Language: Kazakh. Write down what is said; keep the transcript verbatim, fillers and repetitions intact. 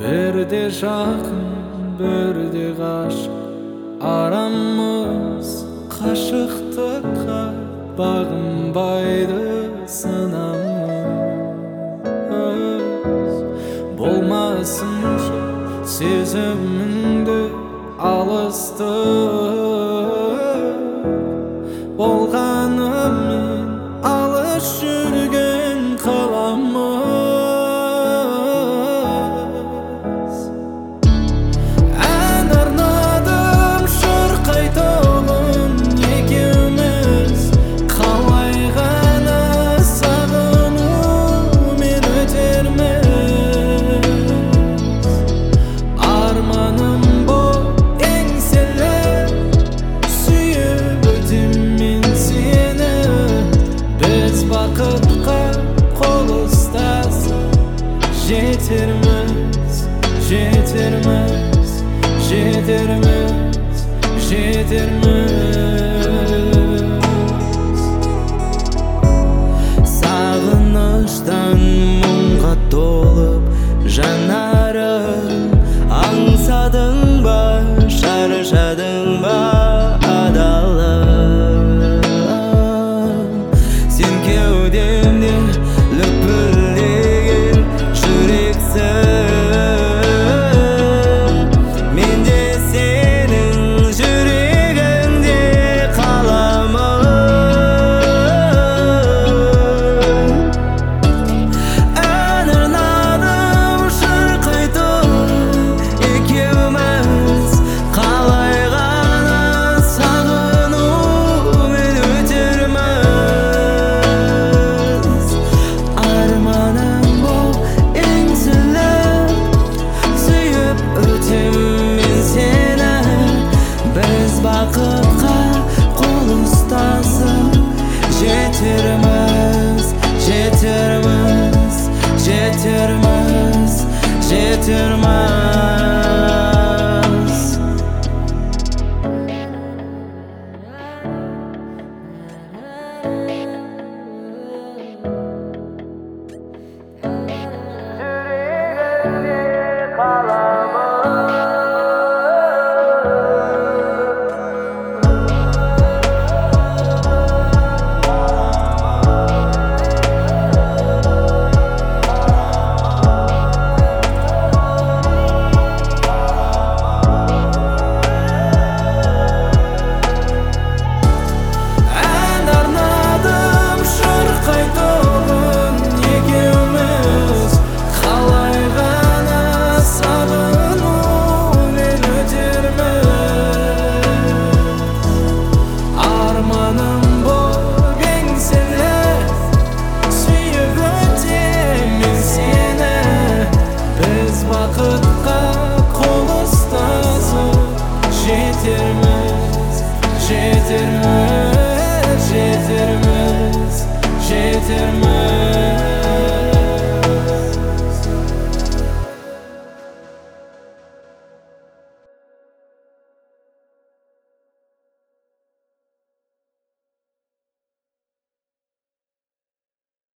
Birde жақын, бірде ғашық, арамыз қашықтыққа бағынбайды сынамыз. Болмасыншы сезіміңді алыстық, болғанымен алыс жүрген қаламыз. Ән арнадым шырқайтұғын екеуміз, қалай ғана сағынумен өтерміз. Арманым боп еңселеп сүйіп өтем мен сені. Біз бақытқа қол ұстасып жетерміз, жетерміз, жетерміз, жетерміз. Сағыныштан мұңға толып жанарым, аңсадың ба, шаршадың ба адалым. Сен кеудемде лүпілдеген жүрексің, мен де сенің жүрегіңде қаламын. Ән арнадым шырқайтып екеуміз, қалай ғана сағынумен өтерміз. Арманым боп еңселіп сүйіп өтем мен сені. Біз бақытқа қол ұстасып жетерміз, жетерміз, жетерміз, жетерміз. Жүрегімде қала